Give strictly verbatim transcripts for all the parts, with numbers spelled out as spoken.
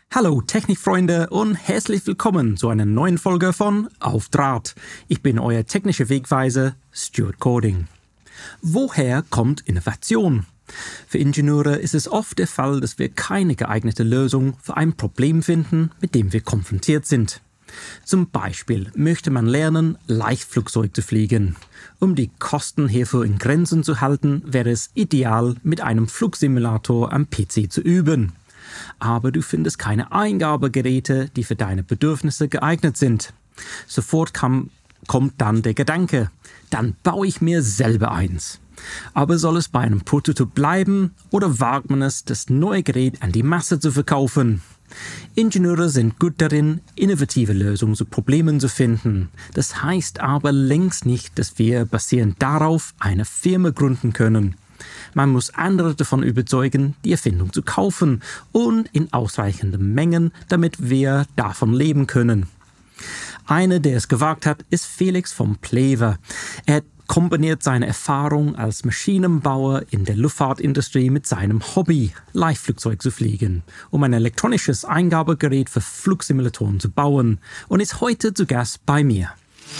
Hallo Technikfreunde und herzlich willkommen zu einer neuen Folge von Auf Draht. Ich bin euer technischer Wegweiser Stuart Cording. Woher kommt Innovation? Für Ingenieure ist es oft der Fall, dass wir keine geeignete Lösung für ein Problem finden, mit dem wir konfrontiert sind. Zum Beispiel möchte man lernen, Leichtflugzeug zu fliegen. Um die Kosten hierfür in Grenzen zu halten, wäre es ideal, mit einem Flugsimulator am P C zu üben. Aber du findest keine Eingabegeräte, die für deine Bedürfnisse geeignet sind. Sofort kam, kommt dann der Gedanke, dann baue ich mir selber eins. Aber soll es bei einem Prototyp bleiben oder wagt man es, das neue Gerät an die Masse zu verkaufen? Ingenieure sind gut darin, innovative Lösungen zu Problemen zu finden. Das heißt aber längst nicht, dass wir basierend darauf eine Firma gründen können. Man muss andere davon überzeugen, die Erfindung zu kaufen und in ausreichenden Mengen, damit wir davon leben können. Einer, der es gewagt hat, ist Felix vom Plever. Er kombiniert seine Erfahrung als Maschinenbauer in der Luftfahrtindustrie mit seinem Hobby, Leichtflugzeug zu fliegen, um ein elektronisches Eingabegerät für Flugsimulatoren zu bauen und ist heute zu Gast bei mir.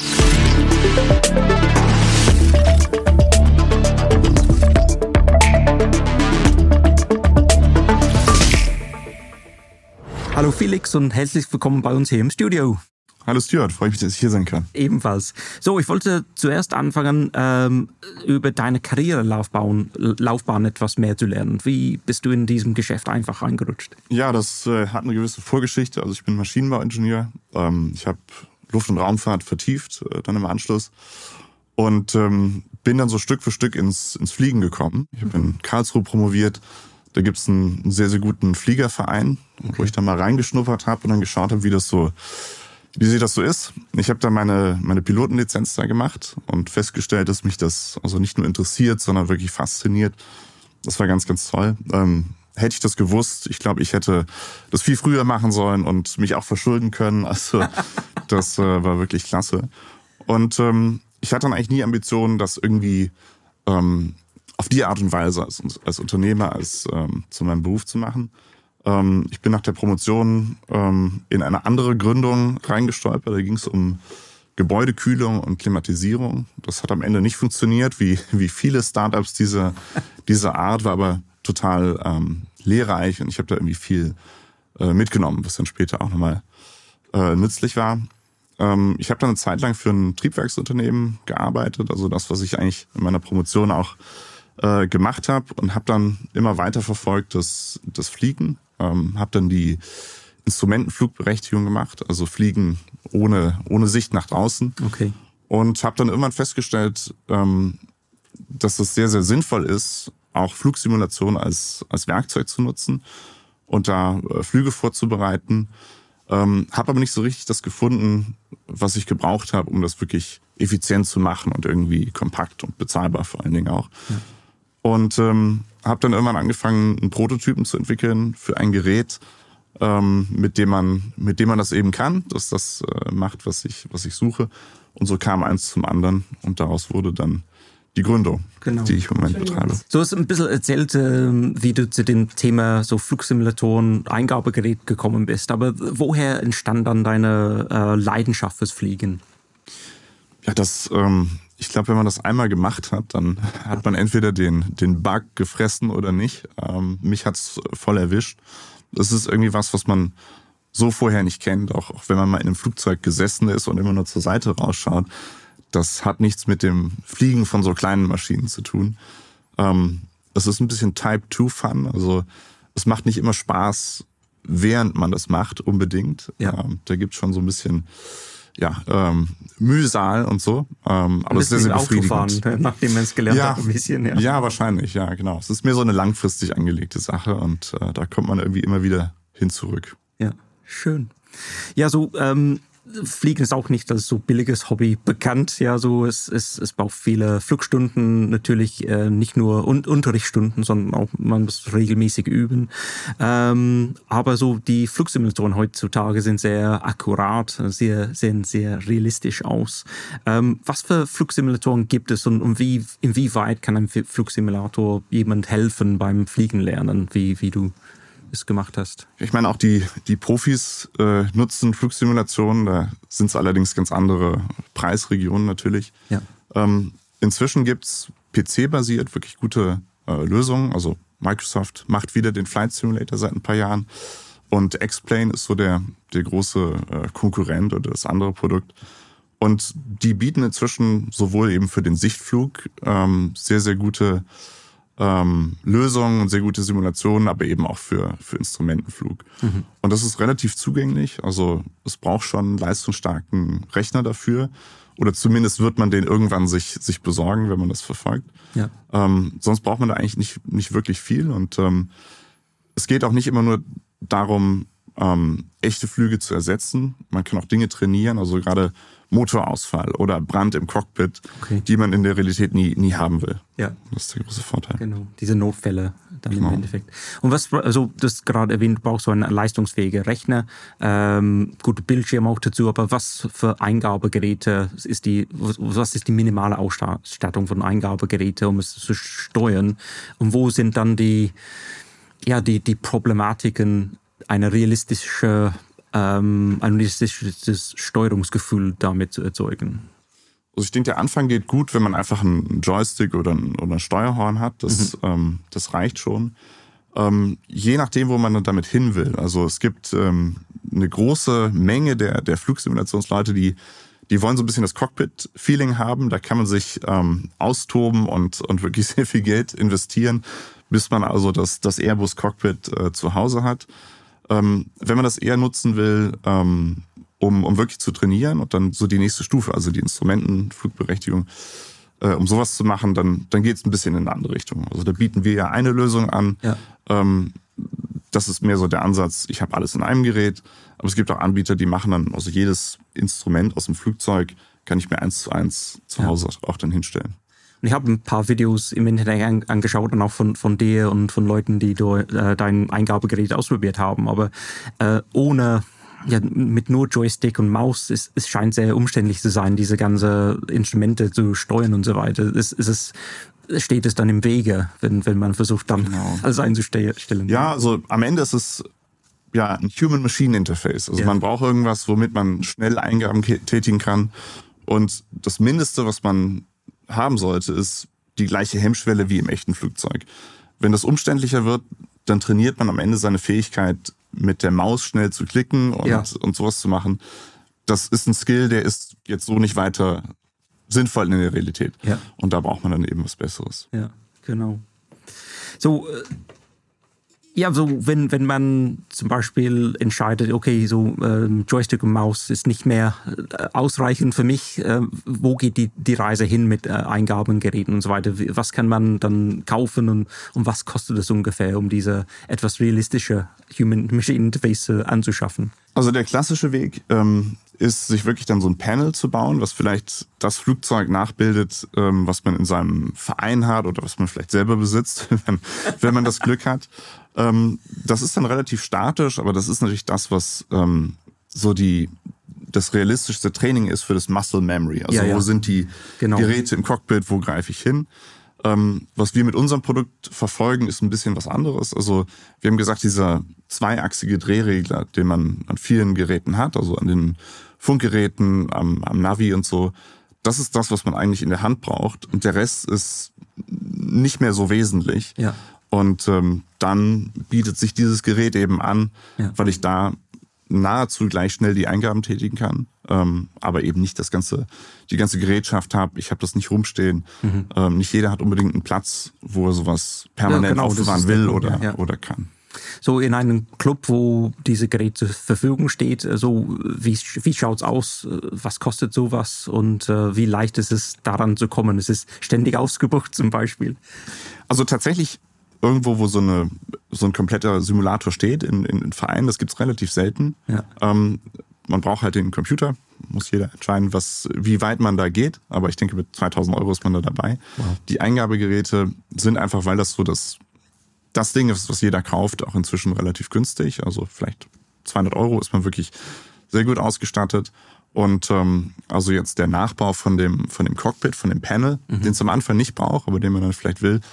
Hallo Felix und herzlich willkommen bei uns hier im Studio. Hallo Stuart, freue mich, dass ich hier sein kann. Ebenfalls. So, ich wollte zuerst anfangen, ähm, über deine Karrierelaufbahn Laufbahn etwas mehr zu lernen. Wie bist du in diesem Geschäft einfach reingerutscht? Ja, das äh, hat eine gewisse Vorgeschichte. Also ich bin Maschinenbauingenieur. Ähm, ich habe Luft- und Raumfahrt vertieft, äh, dann im Anschluss. Und ähm, bin dann so Stück für Stück ins, ins Fliegen gekommen. Ich habe in Karlsruhe promoviert. Da gibt es einen, einen sehr, sehr guten Fliegerverein, okay, wo ich dann mal reingeschnuppert habe und dann geschaut habe, wie das so, wie sie das so ist. Ich habe da meine, meine Pilotenlizenz da gemacht und festgestellt, dass mich das also nicht nur interessiert, sondern wirklich fasziniert. Das war ganz, ganz toll. Ähm, hätte ich das gewusst, ich glaube, ich hätte das viel früher machen sollen und mich auch verschulden können. Also das äh, war wirklich klasse. Und ähm, ich hatte dann eigentlich nie Ambitionen, das irgendwie ähm, auf die Art und Weise als, als Unternehmer, als ähm, zu meinem Beruf zu machen. Ähm, ich bin nach der Promotion ähm, in eine andere Gründung reingestolpert. Da ging es um Gebäudekühlung und Klimatisierung. Das hat am Ende nicht funktioniert, wie, wie viele Startups dieser, dieser Art, war aber total ähm, lehrreich und ich habe da irgendwie viel äh, mitgenommen, was dann später auch nochmal äh, nützlich war. Ähm, ich habe dann eine Zeit lang für ein Triebwerksunternehmen gearbeitet, also das, was ich eigentlich in meiner Promotion auch äh, gemacht habe und habe dann immer weiter verfolgt das, das Fliegen. Ähm, habe dann die Instrumentenflugberechtigung gemacht, also Fliegen ohne, ohne Sicht nach draußen. Okay. Und habe dann irgendwann festgestellt, ähm, dass es sehr, sehr sinnvoll ist, auch Flugsimulation als, als Werkzeug zu nutzen und da äh, Flüge vorzubereiten. Ähm, habe aber nicht so richtig das gefunden, was ich gebraucht habe, um das wirklich effizient zu machen und irgendwie kompakt und bezahlbar vor allen Dingen auch. Ja. Und ähm, habe dann irgendwann angefangen, einen Prototypen zu entwickeln für ein Gerät, ähm, mit dem man, mit dem man das eben kann, dass das äh, macht, was ich, was ich suche. Und so kam eins zum anderen und daraus wurde dann die Gründung, genau, die ich im Moment betreibe. So hast du ein bisschen erzählt, wie du zu dem Thema so Flugsimulatoren, Eingabegerät gekommen bist. Aber woher entstand dann deine äh, Leidenschaft fürs Fliegen? Ja, das, ähm, ich glaube, wenn man das einmal gemacht hat, dann hat man entweder den, den Bug gefressen oder nicht. Ähm, mich hat's voll erwischt. Das ist irgendwie was, was man so vorher nicht kennt, auch, auch wenn man mal in einem Flugzeug gesessen ist und immer nur zur Seite rausschaut. Das hat nichts mit dem Fliegen von so kleinen Maschinen zu tun. Ähm, es ist ein bisschen Type-two-Fun. Also es macht nicht immer Spaß, während man das macht, unbedingt. Ja. Ähm, da gibt's schon so ein bisschen ja, ähm, Mühsal und so. Ähm, aber es ist sehr, sehr befriedigend. Nachdem man es gelernt ja, hat, ein bisschen. Ja. ja, wahrscheinlich, ja, genau. Es ist mehr so eine langfristig angelegte Sache und äh, da kommt man irgendwie immer wieder hin zurück. Ja, schön. Ja, so ähm, Fliegen ist auch nicht als so billiges Hobby bekannt. Ja, so es, es, es braucht viele Flugstunden, natürlich äh, nicht nur Un- Unterrichtsstunden, sondern auch man muss regelmäßig üben. Ähm, aber so die Flugsimulatoren heutzutage sind sehr akkurat, sehr, sehen sehr realistisch aus. Ähm, was für Flugsimulatoren gibt es und, und wie, inwieweit kann ein Flugsimulator jemand helfen beim Fliegen lernen, wie, wie du es gemacht hast. Ich meine, auch die, die Profis äh, nutzen Flugsimulationen, da sind es allerdings ganz andere Preisregionen natürlich. Ja. Ähm, inzwischen gibt es P C-basiert wirklich gute äh, Lösungen. Also Microsoft macht wieder den Flight Simulator seit ein paar Jahren und X-Plane ist so der, der große äh, Konkurrent oder das andere Produkt. Und die bieten inzwischen sowohl eben für den Sichtflug ähm, sehr, sehr gute ähm, Lösungen und sehr gute Simulationen, aber eben auch für, für Instrumentenflug. Mhm. Und das ist relativ zugänglich. Also es braucht schon einen leistungsstarken Rechner dafür. Oder zumindest wird man den irgendwann sich, sich besorgen, wenn man das verfolgt. Ja. Ähm, sonst braucht man da eigentlich nicht, nicht wirklich viel. Und ähm, es geht auch nicht immer nur darum, ähm, echte Flüge zu ersetzen. Man kann auch Dinge trainieren, also gerade Motorausfall oder Brand im Cockpit, okay. die man in der Realität nie, nie haben will. Ja. Das ist der große Vorteil. Genau, diese Notfälle dann genau. im Endeffekt. Und was, also das gerade erwähnt, du brauchst so einen leistungsfähigen Rechner, ähm, gute Bildschirme auch dazu, aber was für Eingabegeräte ist die, was ist die minimale Ausstattung von Eingabegeräten, um es zu steuern? Und wo sind dann die, ja, die, die Problematiken, eine realistische Ähm, ein realistisches Steuerungsgefühl damit zu erzeugen? Also ich denke, der Anfang geht gut, wenn man einfach einen Joystick oder ein, oder ein Steuerhorn hat. Das, mhm. ähm, das reicht schon. Ähm, je nachdem, wo man dann damit hin will. Also es gibt ähm, eine große Menge der, der Flugsimulationsleute, die, die wollen so ein bisschen das Cockpit-Feeling haben. Da kann man sich ähm, austoben und, und wirklich sehr viel Geld investieren, bis man also das, das Airbus-Cockpit äh, zu Hause hat. Ähm, wenn man das eher nutzen will, ähm, um, um wirklich zu trainieren und dann so die nächste Stufe, also die Instrumentenflugberechtigung, äh, um sowas zu machen, dann, dann geht es ein bisschen in eine andere Richtung. Also da bieten wir ja eine Lösung an. Ja. Ähm, das ist mehr so der Ansatz, ich habe alles in einem Gerät, aber es gibt auch Anbieter, die machen dann, also jedes Instrument aus dem Flugzeug kann ich mir eins zu eins zu Hause ja. auch dann hinstellen. Ich habe ein paar Videos im Internet angeschaut und auch von, von dir und von Leuten, die du, äh, dein Eingabegerät ausprobiert haben. Aber äh, ohne, ja, mit nur Joystick und Maus, ist, es scheint sehr umständlich zu sein, diese ganzen Instrumente zu steuern und so weiter. Es, es ist, steht es dann im Wege, wenn, wenn man versucht, dann genau. alles einzustellen. Ja, also am Ende ist es ja ein Human-Machine-Interface. Also ja. man braucht irgendwas, womit man schnell Eingaben tätigen kann. Und das Mindeste, was man haben sollte, ist die gleiche Hemmschwelle wie im echten Flugzeug. Wenn das umständlicher wird, dann trainiert man am Ende seine Fähigkeit, mit der Maus schnell zu klicken und, ja. und sowas zu machen. Das ist ein Skill, der ist jetzt so nicht weiter sinnvoll in der Realität. Ja. Und da braucht man dann eben was Besseres. Ja, genau. So, ja, so wenn, wenn man zum Beispiel entscheidet, okay, so ähm, Joystick und Maus ist nicht mehr äh, ausreichend für mich, äh, wo geht die, die Reise hin mit äh, Eingabengeräten und so weiter? Was kann man dann kaufen und, und was kostet es ungefähr, um diese etwas realistische Human-Machine-Interface äh, anzuschaffen? Also der klassische Weg ähm, ist, sich wirklich dann so ein Panel zu bauen, was vielleicht das Flugzeug nachbildet, ähm, was man in seinem Verein hat oder was man vielleicht selber besitzt, wenn, wenn man das Glück hat. Ähm, das ist dann relativ statisch, aber das ist natürlich das, was ähm, so die das realistischste Training ist für das Muscle Memory. Also ja, ja. wo sind die genau. Geräte im Cockpit, wo greife ich hin? Ähm, was wir mit unserem Produkt verfolgen, ist ein bisschen was anderes. Also wir haben gesagt, dieser zweiachsige Drehregler, den man an vielen Geräten hat, also an den Funkgeräten, am, am Navi und so, das ist das, was man eigentlich in der Hand braucht. Und der Rest ist nicht mehr so wesentlich. Ja. Und ähm, dann bietet sich dieses Gerät eben an, ja. weil ich da nahezu gleich schnell die Eingaben tätigen kann, ähm, aber eben nicht das ganze, die ganze Gerätschaft habe. Ich habe das nicht rumstehen. Mhm. Ähm, nicht jeder hat unbedingt einen Platz, wo er sowas permanent ja, genau, aufbewahren will Punkt, oder, ja. oder kann. So in einem Club, wo diese Gerät zur Verfügung steht, so wie, wie schaut's aus? Was kostet sowas und äh, wie leicht ist es, daran zu kommen? Es ist ständig ausgebucht zum Beispiel. Also tatsächlich irgendwo, wo so eine so ein kompletter Simulator steht in, in, in Vereinen, das gibt's relativ selten. Ja. Ähm, man braucht halt den Computer, muss jeder entscheiden, was, wie weit man da geht. Aber ich denke, mit zweitausend Euro ist man da dabei. Wow. Die Eingabegeräte sind einfach, weil das so das, das Ding ist, was jeder kauft, auch inzwischen relativ günstig. Also vielleicht zweihundert Euro ist man wirklich sehr gut ausgestattet. Und ähm, also jetzt der Nachbau von dem, von dem Cockpit, von dem Panel, mhm. den es am Anfang nicht braucht, aber den man dann vielleicht will,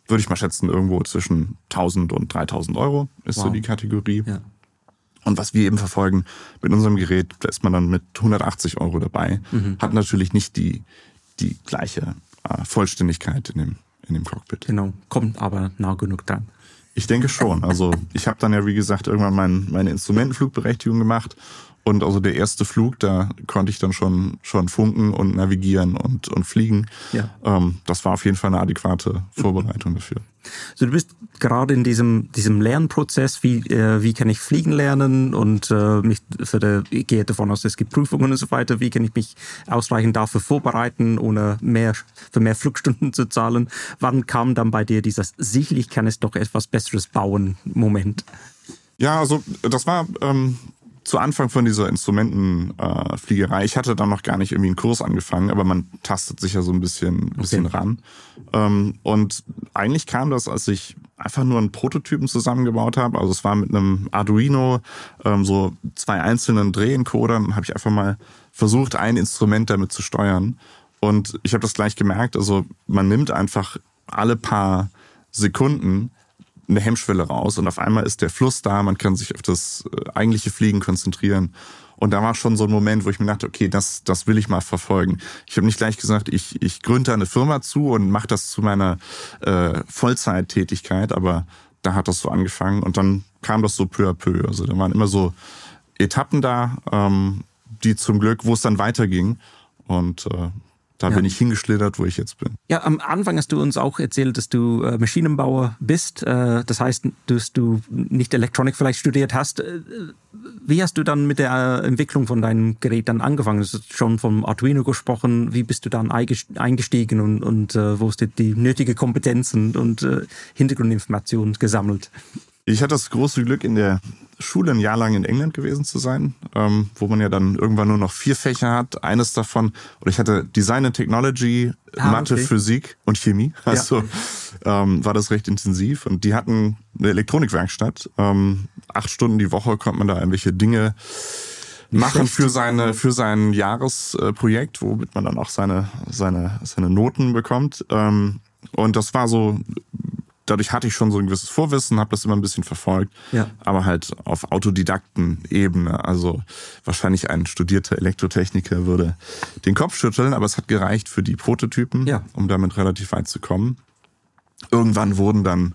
würde ich mal schätzen, irgendwo zwischen tausend und dreitausend Euro ist wow. so die Kategorie. Ja. Und was wir eben verfolgen mit unserem Gerät, da ist man dann mit hundertachtzig Euro dabei. Mhm. Hat natürlich nicht die, die gleiche äh, Vollständigkeit in dem, in dem Cockpit. Genau, kommt aber nah genug dran. Ich denke schon. Also ich habe dann ja, wie gesagt, irgendwann mein, meine Instrumentenflugberechtigung gemacht. Und also der erste Flug, da konnte ich dann schon schon funken und navigieren und, und fliegen. Ja. Ähm, das war auf jeden Fall eine adäquate Vorbereitung dafür. Also du bist gerade in diesem diesem Lernprozess, wie äh, wie kann ich fliegen lernen und äh, mich für der, ich gehe davon aus, es gibt Prüfungen und so weiter. Wie kann ich mich ausreichend dafür vorbereiten, ohne mehr für mehr Flugstunden zu zahlen? Wann kam dann bei dir dieses sicherlich kann es doch etwas Besseres bauen Moment? Ja, also das war ähm, zu Anfang von dieser Instrumentenfliegerei. Äh, ich hatte dann noch gar nicht irgendwie einen Kurs angefangen, aber man tastet sich ja so ein bisschen, ein bisschen okay. ran. Ähm, und eigentlich kam das, als ich einfach nur einen Prototypen zusammengebaut habe. Also es war mit einem Arduino, ähm, so zwei einzelnen Drehencodern, habe ich einfach mal versucht, ein Instrument damit zu steuern. Und ich habe das gleich gemerkt, also man nimmt einfach alle paar Sekunden eine Hemmschwelle raus und auf einmal ist der Fluss da, man kann sich auf das eigentliche Fliegen konzentrieren. Und da war schon so ein Moment, wo ich mir dachte, okay, das das will ich mal verfolgen. Ich habe nicht gleich gesagt, ich ich gründe eine Firma zu und mache das zu meiner äh, Vollzeittätigkeit, aber da hat das so angefangen und dann kam das so peu à peu. Also da waren immer so Etappen da, ähm, die zum Glück, wo es dann weiterging und äh, Da ja. bin ich hingeschlittert, wo ich jetzt bin. Ja, am Anfang hast du uns auch erzählt, dass du äh, Maschinenbauer bist. Äh, das heißt, dass du nicht Elektronik vielleicht studiert hast. Äh, wie hast du dann mit der äh, Entwicklung von deinem Gerät dann angefangen? Du hast schon vom Arduino gesprochen. Wie bist du dann eingestiegen und, und äh, wo hast du die nötige Kompetenzen und äh, Hintergrundinformationen gesammelt? Ich hatte das große Glück, in der Schule ein Jahr lang in England gewesen zu sein, ähm, wo man ja dann irgendwann nur noch vier Fächer hat. Eines davon, oder ich hatte Design and Technology, ah, Mathe, okay. Physik und Chemie. Also ja. ähm, war das recht intensiv. Und die hatten eine Elektronikwerkstatt. Ähm, acht Stunden die Woche konnte man da irgendwelche Dinge Nicht machen für seine für sein Jahresprojekt, womit man dann auch seine seine seine Noten bekommt. Ähm, und das war so. Dadurch hatte ich schon so ein gewisses Vorwissen, habe das immer ein bisschen verfolgt, ja. aber halt auf Autodidakten-Ebene. Also wahrscheinlich ein studierter Elektrotechniker würde den Kopf schütteln, aber es hat gereicht für die Prototypen, ja. um damit relativ weit zu kommen. Irgendwann wurden dann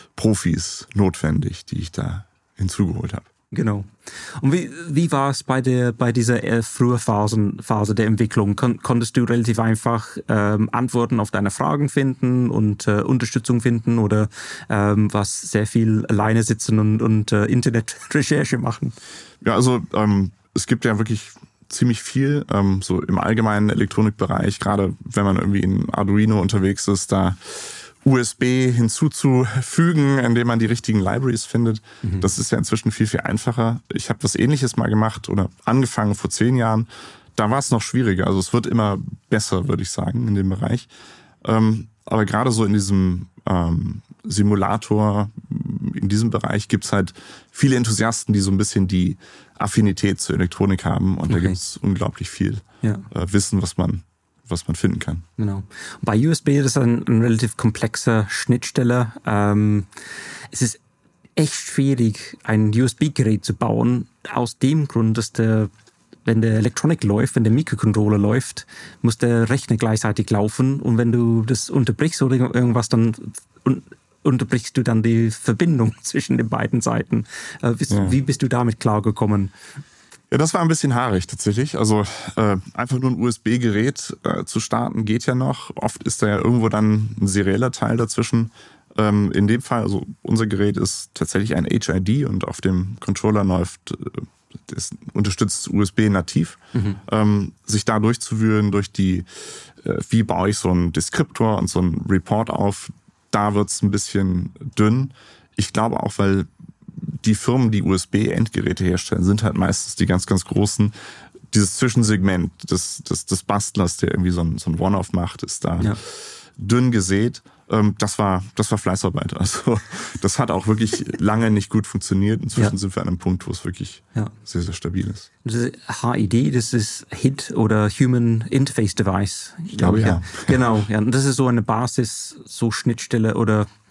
Profis notwendig, die ich da hinzugeholt habe. Genau. Und wie, wie war es bei der bei dieser äh, frühen Phasen, Phase der Entwicklung? Kon, konntest du relativ einfach ähm, Antworten auf deine Fragen finden und äh, Unterstützung finden oder ähm, was sehr viel alleine sitzen und, und äh, Internetrecherche machen? Ja, also ähm, es gibt ja wirklich ziemlich viel, ähm, so im allgemeinen Elektronikbereich, gerade wenn man irgendwie in Arduino unterwegs ist, da U S B hinzuzufügen, indem man die richtigen Libraries findet. Mhm. Das ist ja inzwischen viel, viel einfacher. Ich habe was Ähnliches mal gemacht oder angefangen vor zehn Jahren. Da war es noch schwieriger. Also es wird immer besser, würde ich sagen, in dem Bereich. Ähm, aber gerade so in diesem ähm, Simulator, in diesem Bereich gibt's halt viele Enthusiasten, die so ein bisschen die Affinität zur Elektronik haben. Und okay. da gibt's unglaublich viel ja. äh, Wissen, was man was man finden kann. Genau. Bei U S B ist es ein, ein relativ komplexer Schnittstelle. Ähm, es ist echt schwierig, ein U S B-Gerät zu bauen, aus dem Grund, dass der, wenn der Elektronik läuft, wenn der Mikrocontroller läuft, muss der Rechner gleichzeitig laufen und wenn du das unterbrichst oder irgendwas, dann un- unterbrichst du dann die Verbindung zwischen den beiden Seiten. Äh, wie, ja. wie bist du damit klargekommen? Ja, das war ein bisschen haarig tatsächlich. Also äh, einfach nur ein U S B-Gerät äh, zu starten geht ja noch. Oft ist da ja irgendwo dann ein serieller Teil dazwischen. Ähm, in dem Fall, also unser Gerät ist tatsächlich ein H I D und auf dem Controller läuft, äh, das unterstützt U S B nativ. Mhm. Ähm, sich da durchzuwühlen durch die, äh, wie baue ich so einen Deskriptor und so einen Report auf, da wird's ein bisschen dünn. Ich glaube auch, weil die Firmen, die U S B-Endgeräte herstellen, sind halt meistens die ganz, ganz großen. Dieses Zwischensegment des, des, des Bastlers, der irgendwie so ein, so ein One-Off macht, ist da ja. dünn gesät. Das war, das war Fleißarbeit. Also das hat auch wirklich lange nicht gut funktioniert. Inzwischen ja. sind wir an einem Punkt, wo es wirklich ja. sehr, sehr stabil ist. Das H I D, das ist H I D oder Human Interface Device. Ich glaube, ja. ja. Genau, ja. Und das ist so eine Basis, so Schnittstelle oder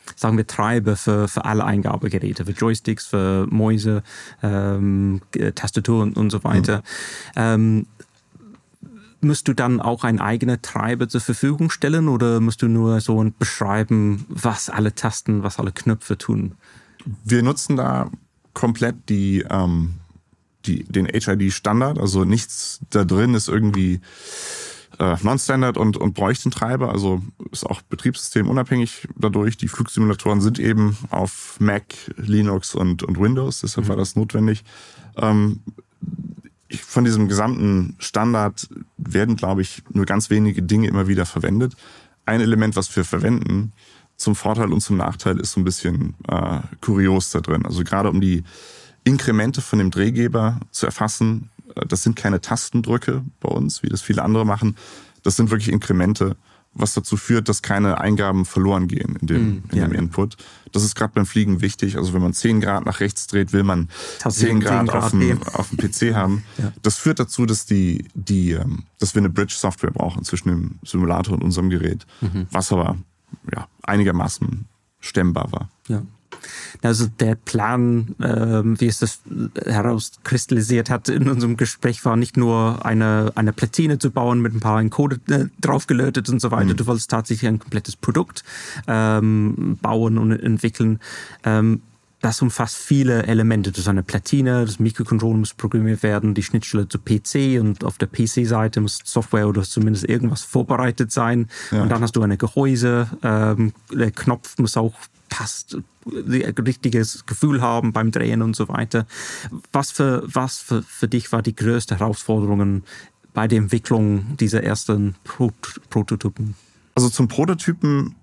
sagen wir, Treiber für, für alle Eingabegeräte, für Joysticks, für Mäuse, ähm, Tastaturen und so weiter. Mhm. Ähm, musst du dann auch einen eigenen Treiber zur Verfügung stellen oder musst du nur so beschreiben, was alle Tasten, was alle Knöpfe tun? Wir nutzen da komplett die, ähm, die, den H I D-Standard, also nichts da drin ist irgendwie äh, Non-Standard und, und bräuchte einen Treiber, also ist auch betriebssystemunabhängig dadurch. Die Flugsimulatoren sind eben auf Mac, Linux und, und Windows, deshalb mhm. war das notwendig. Ähm, Von diesem gesamten Standard werden, glaube ich, nur ganz wenige Dinge immer wieder verwendet. Ein Element, was wir verwenden, zum Vorteil und zum Nachteil, ist so ein bisschen äh, kurios da drin. Also gerade um die Inkremente von dem Drehgeber zu erfassen, das sind keine Tastendrücke bei uns, wie das viele andere machen. Das sind wirklich Inkremente, was dazu führt, dass keine Eingaben verloren gehen in dem, mm, in ja, dem Input. Das ist gerade beim Fliegen wichtig. Also wenn man zehn Grad nach rechts dreht, will man zehn Grad, Grad auf, dem, auf dem P C haben. Ja. Das führt dazu, dass, die, die, dass wir eine Bridge-Software brauchen zwischen dem Simulator und unserem Gerät, mhm. was aber ja, einigermaßen stemmbar war. Ja. Also der Plan, äh, wie es das herauskristallisiert hat in unserem Gespräch, war nicht nur eine, eine Platine zu bauen mit ein paar Encode äh, draufgelötet und so weiter. Mhm. Du wolltest tatsächlich ein komplettes Produkt ähm, bauen und entwickeln. Ähm, das umfasst viele Elemente. Das ist eine Platine, das Mikrocontroller muss programmiert werden, die Schnittstelle zu P C und auf der P C-Seite muss Software oder zumindest irgendwas vorbereitet sein. Ja. Und dann hast du eine Gehäuse, ähm, der Knopf muss auch passt, ein richtiges Gefühl haben beim Drehen und so weiter. Was für, was für, für dich war die größte Herausforderung bei der Entwicklung dieser ersten Pro- Prototypen? Also zum Prototypen,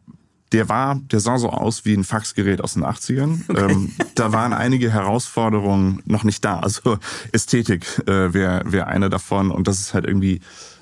der war, der sah so aus wie ein Faxgerät aus den achtzigern. Okay. Ähm, da waren einige Herausforderungen noch nicht da. Also Ästhetik äh, wäre wär eine davon und das ist halt irgendwie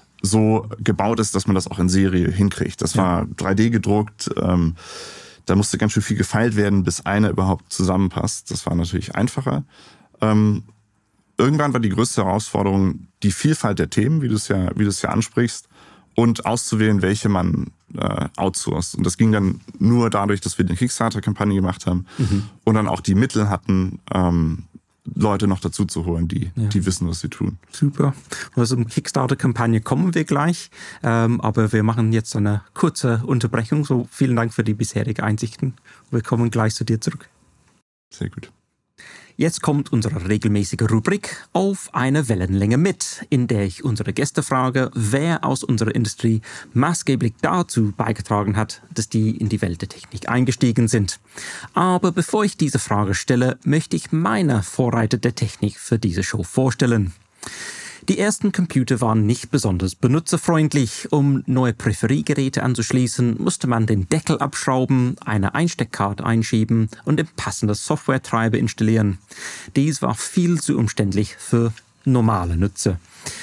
so gebaut ist, dass man das auch in Serie hinkriegt. Das ja. war drei D gedruckt, ähm, da musste ganz schön viel gefeilt werden, bis einer überhaupt zusammenpasst. Das war natürlich einfacher. Ähm, irgendwann war die größte Herausforderung die Vielfalt der Themen, wie du es ja, wie du es ja ansprichst, und auszuwählen, welche man äh, outsourced. Und das ging dann nur dadurch, dass wir eine Kickstarter-Kampagne gemacht haben mhm. und dann auch die Mittel hatten, ähm, Leute noch dazu zu holen, die, ja. die wissen, was sie tun. Super. Also um Kickstarter-Kampagne kommen wir gleich, ähm, aber wir machen jetzt eine kurze Unterbrechung. So, vielen Dank für die bisherigen Einsichten. Wir kommen gleich zu dir zurück. Sehr gut. Jetzt kommt unsere regelmäßige Rubrik Auf eine Wellenlänge mit, in der ich unsere Gäste frage, wer aus unserer Industrie maßgeblich dazu beigetragen hat, dass die in die Welt der Technik eingestiegen sind. Aber bevor ich diese Frage stelle, möchte ich meine Vorreiter der Technik für diese Show vorstellen. Die ersten Computer waren nicht besonders benutzerfreundlich. Um neue Peripheriegeräte anzuschließen, musste man den Deckel abschrauben, eine Einsteckkarte einschieben und den passenden Softwaretreiber installieren. Dies war viel zu umständlich für normale Nutzer.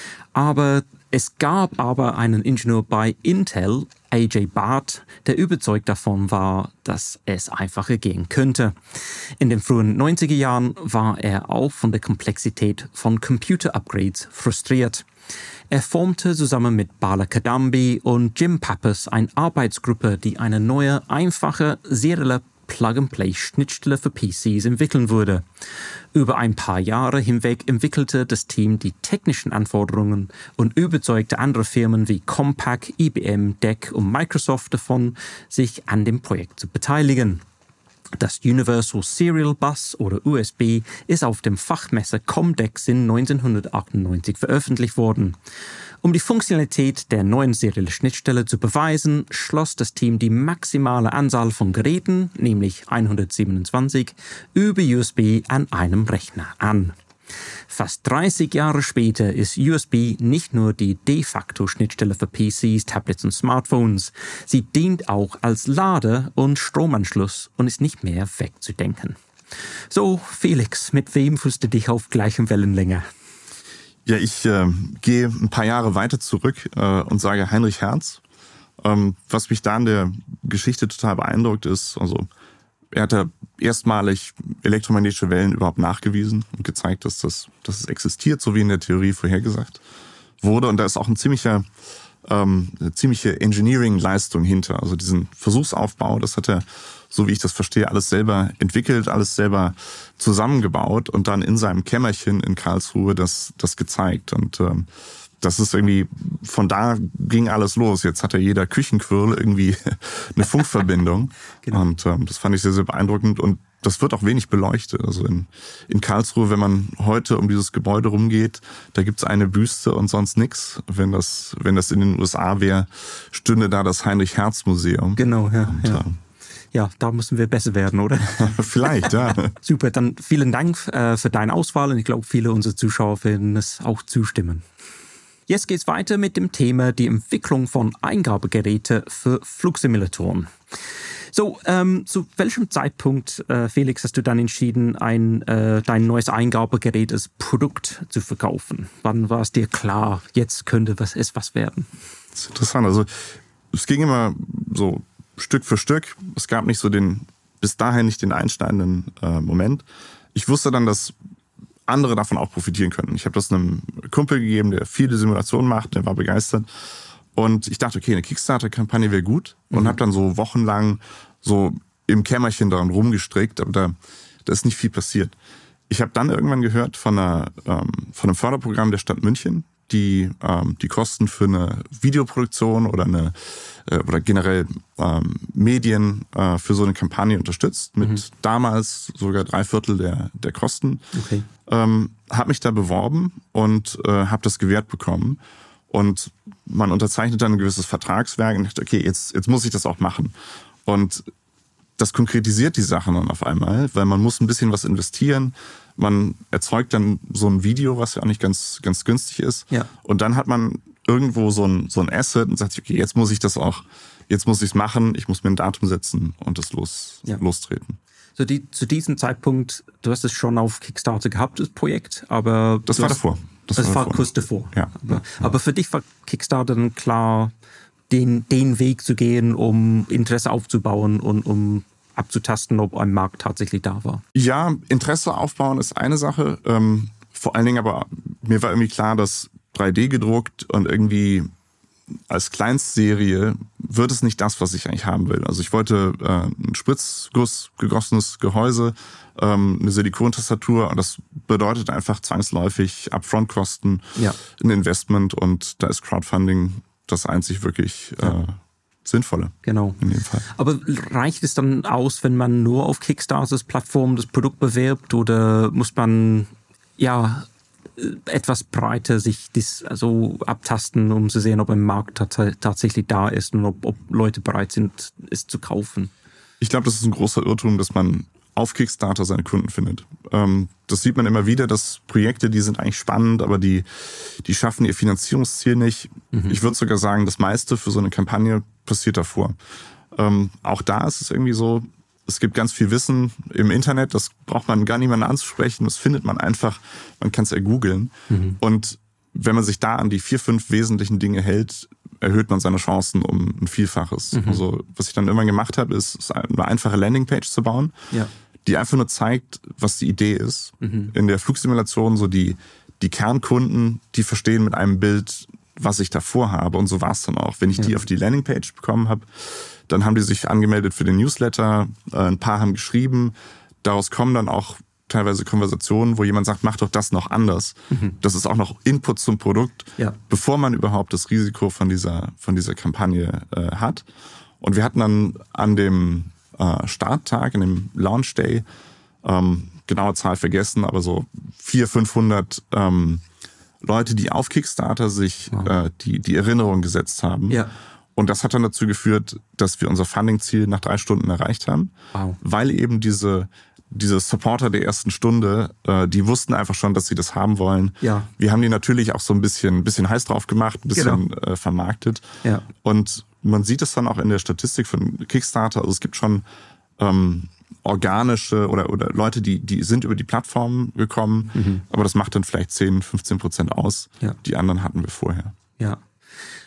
Aber es gab aber einen Ingenieur bei Intel, A J Barth, der überzeugt davon war, dass es einfacher gehen könnte. In den frühen neunziger Jahren war er auch von der Komplexität von Computer-Upgrades frustriert. Er formte zusammen mit Bala Kadambi und Jim Pappas eine Arbeitsgruppe, die eine neue, einfache, serielle Plug-and-Play-Schnittstelle für P Cs entwickeln würde. Über ein paar Jahre hinweg entwickelte das Team die technischen Anforderungen und überzeugte andere Firmen wie Compaq, I B M, D E C und Microsoft davon, sich an dem Projekt zu beteiligen. Das Universal Serial Bus oder U S B ist auf dem Fachmesser Comdex in neunzehnhundertachtundneunzig veröffentlicht worden. Um die Funktionalität der neuen seriellen Schnittstelle zu beweisen, schloss das Team die maximale Anzahl von Geräten, nämlich hundertsiebenundzwanzig, über U S B an einem Rechner an. Fast dreißig Jahre später ist U S B nicht nur die de facto Schnittstelle für P Cs, Tablets und Smartphones. Sie dient auch als Lade- und Stromanschluss und ist nicht mehr wegzudenken. So, Felix, mit wem fühlst du dich auf gleichem Wellenlänge? Ja, ich äh, gehe ein paar Jahre weiter zurück äh, und sage Heinrich Hertz. Ähm, was mich da in der Geschichte total beeindruckt ist, also er hat ja erstmalig elektromagnetische Wellen überhaupt nachgewiesen und gezeigt, dass das, dass es existiert, so wie in der Theorie vorhergesagt wurde. Und da ist auch ein ziemlicher ähm, eine ziemliche Engineering-Leistung hinter. Also diesen Versuchsaufbau, das hat er, so wie ich das verstehe, alles selber entwickelt, alles selber zusammengebaut und dann in seinem Kämmerchen in Karlsruhe das, das gezeigt. Und ähm, das ist irgendwie, von da ging alles los. Jetzt hat ja jeder Küchenquirl irgendwie eine Funkverbindung. Genau. Und ähm, das fand ich sehr, sehr beeindruckend. Und das wird auch wenig beleuchtet. Also in, in Karlsruhe, wenn man heute um dieses Gebäude rumgeht, da gibt's eine Büste und sonst nix. Wenn das, wenn das in den U S A wäre, stünde da das Heinrich-Hertz-Museum. Genau, ja. Und, ja. Äh, Ja, da müssen wir besser werden, oder? Vielleicht, ja. Super, dann vielen Dank äh, für deine Auswahl und ich glaube, viele unserer Zuschauer werden es auch zustimmen. Jetzt geht's weiter mit dem Thema die Entwicklung von Eingabegeräten für Flugsimulatoren. So, ähm, zu welchem Zeitpunkt, äh, Felix, hast du dann entschieden, ein, äh, dein neues Eingabegerät als Produkt zu verkaufen? Wann war es dir klar, jetzt könnte was, es was werden? Das ist interessant. Also es ging immer so Stück für Stück. Es gab nicht so den, bis dahin nicht den einschneidenden äh, Moment. Ich wusste dann, dass andere davon auch profitieren können. Ich habe das einem Kumpel gegeben, der viele Simulationen macht, der war begeistert. Und ich dachte, okay, eine Kickstarter-Kampagne wäre gut. Und mhm. habe dann so wochenlang so im Kämmerchen daran rumgestrickt, aber da, da ist nicht viel passiert. Ich habe dann irgendwann gehört von, einer, ähm, von einem Förderprogramm der Stadt München, die ähm, die Kosten für eine Videoproduktion oder eine äh, oder generell ähm, Medien äh, für so eine Kampagne unterstützt, mit mhm. damals sogar drei Viertel der, der Kosten. Okay. Ähm, habe mich da beworben und äh, habe das gewährt bekommen. Und man unterzeichnet dann ein gewisses Vertragswerk und dachte, okay, jetzt, jetzt muss ich das auch machen. Und das konkretisiert die Sachen dann auf einmal, weil man muss ein bisschen was investieren. Man erzeugt dann so ein Video, was ja auch nicht ganz, ganz günstig ist. Ja. Und dann hat man irgendwo so ein, so ein Asset und sagt sich, okay, jetzt muss ich das auch, jetzt muss ich es machen, ich muss mir ein Datum setzen und das los, ja. lostreten. So die, zu diesem Zeitpunkt, du hast es schon auf Kickstarter gehabt, das Projekt, aber... Das war hast, davor. Das, das war, war kurz davor. Ja. Aber, ja. aber für dich war Kickstarter dann klar, den, den Weg zu gehen, um Interesse aufzubauen und um abzutasten, ob ein Markt tatsächlich da war. Ja, Interesse aufbauen ist eine Sache. Ähm, vor allen Dingen aber, mir war irgendwie klar, dass drei D gedruckt und irgendwie als Kleinstserie wird es nicht das, was ich eigentlich haben will. Also ich wollte äh, ein Spritzguss gegossenes Gehäuse, ähm, eine Silikontastatur und das bedeutet einfach zwangsläufig Upfront-Kosten, ja. ein Investment und da ist Crowdfunding das einzig wirklich ja. äh, Sinnvolle. Genau. In dem Fall. Aber reicht es dann aus, wenn man nur auf Kickstarters Plattform das Produkt bewirbt oder muss man ja etwas breiter sich das also abtasten, um zu sehen, ob ein Markt tats- tatsächlich da ist und ob, ob Leute bereit sind, es zu kaufen? Ich glaube, das ist ein großer Irrtum, dass man auf Kickstarter seine Kunden findet. Ähm, das sieht man immer wieder, dass Projekte, die sind eigentlich spannend, aber die, die schaffen ihr Finanzierungsziel nicht. Mhm. Ich würde sogar sagen, das meiste für so eine Kampagne passiert davor. Ähm, auch da ist es irgendwie so, es gibt ganz viel Wissen im Internet, das braucht man gar niemanden anzusprechen, das findet man einfach, man kann es ergoogeln. Mhm. Und wenn man sich da an die vier, fünf wesentlichen Dinge hält, erhöht man seine Chancen um ein Vielfaches. Mhm. Also was ich dann irgendwann gemacht habe, ist eine einfache Landingpage zu bauen, ja. die einfach nur zeigt, was die Idee ist. Mhm. In der Flugsimulation so die, die Kernkunden, die verstehen mit einem Bild, was ich da vorhabe. Und so war es dann auch. Wenn ich ja. die auf die Landingpage bekommen habe, dann haben die sich angemeldet für den Newsletter. Ein paar haben geschrieben. Daraus kommen dann auch teilweise Konversationen, wo jemand sagt, mach doch das noch anders. Mhm. Das ist auch noch Input zum Produkt, ja. bevor man überhaupt das Risiko von dieser, von dieser Kampagne äh, hat. Und wir hatten dann an dem äh, Starttag, an dem Launch Day, ähm, genaue Zahl vergessen, aber so vierhundert, fünfhundert ähm, Leute, die auf Kickstarter sich wow. äh, die, die Erinnerung gesetzt haben. Ja. Und das hat dann dazu geführt, dass wir unser Funding-Ziel nach drei Stunden erreicht haben, wow. weil eben diese, diese Supporter der ersten Stunde, äh, die wussten einfach schon, dass sie das haben wollen. Ja. Wir haben die natürlich auch so ein bisschen, ein bisschen heiß drauf gemacht, ein bisschen genau. äh, vermarktet. Ja. Und man sieht es dann auch in der Statistik von Kickstarter. Also es gibt schon ähm, organische oder, oder Leute, die, die sind über die Plattform gekommen, mhm. aber das macht dann vielleicht zehn, fünfzehn Prozent aus. Ja. Die anderen hatten wir vorher. Ja.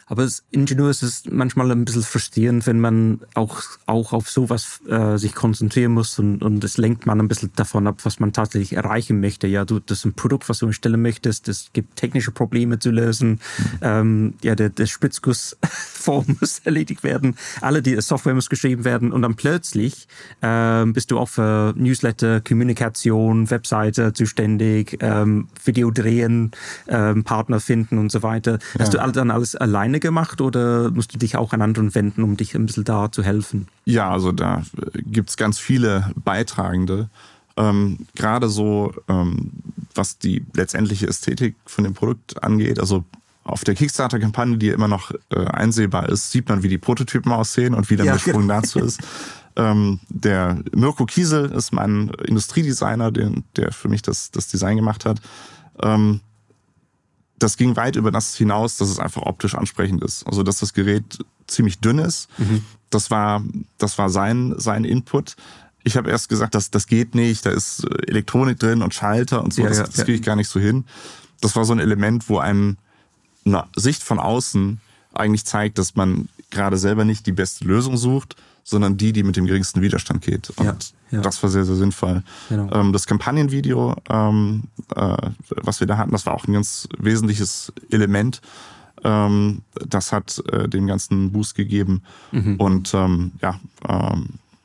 Aber als Ingenieur ist es manchmal ein bisschen frustrierend, wenn man auch, auch auf sowas äh, sich konzentrieren muss und, und es lenkt man ein bisschen davon ab, was man tatsächlich erreichen möchte. Ja, du, das ist ein Produkt, was du erstellen möchtest, es gibt technische Probleme zu lösen, mhm. ähm, ja, der, der Spritzgussform muss erledigt werden, alle die Software muss geschrieben werden und dann plötzlich äh, bist du auch für Newsletter, Kommunikation, Webseite zuständig, ähm, Video drehen, ähm, Partner finden und so weiter. Ja. Hast du dann alles alleine gemacht oder musst du dich auch an anderen wenden, um dich ein bisschen da zu helfen? Ja, also da gibt's ganz viele Beitragende. Ähm, gerade so, ähm, was die letztendliche Ästhetik von dem Produkt angeht. Also auf der Kickstarter-Kampagne, die ja immer noch äh, einsehbar ist, sieht man, wie die Prototypen aussehen und wie dann ja, der Sprung genau. dazu ist. Ähm, der Mirko Kiesel ist mein Industriedesigner, der, der für mich das, das Design gemacht hat. Ähm, Das ging weit über das hinaus, dass es einfach optisch ansprechend ist. Also, dass das Gerät ziemlich dünn ist. Mhm. Das war, das war sein, sein Input. Ich habe erst gesagt, das, das geht nicht. Da ist Elektronik drin und Schalter und so. Ja, das, ja, das kriege ich gar nicht so hin. Das war so ein Element, wo einem eine Sicht von außen eigentlich zeigt, dass man gerade selber nicht die beste Lösung sucht, sondern die, die mit dem geringsten Widerstand geht. Und ja, ja. das war sehr, sehr sinnvoll. Genau. Ähm, das Kampagnenvideo, ähm, äh, was wir da hatten, das war auch ein ganz wesentliches Element. Ähm, das hat äh, dem ganzen Boost gegeben. Mhm. Und ähm, ja, ähm,